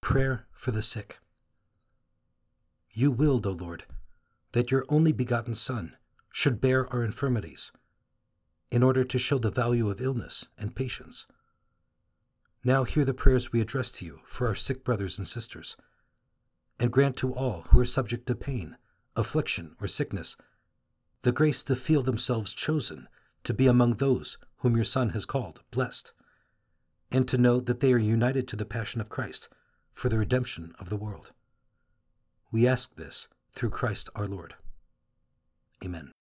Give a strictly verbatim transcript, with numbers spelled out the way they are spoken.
Prayer for the sick. You willed, O Lord, that your only begotten Son should bear our infirmities, in order to show the value of illness and patience. Now hear the prayers we address to you for our sick brothers and sisters, and grant to all who are subject to pain, affliction, or sickness the grace to feel themselves chosen to be among those whom your Son has called blessed, and to know that they are united to the passion of Christ for the redemption of the world. We ask this through Christ our Lord. Amen.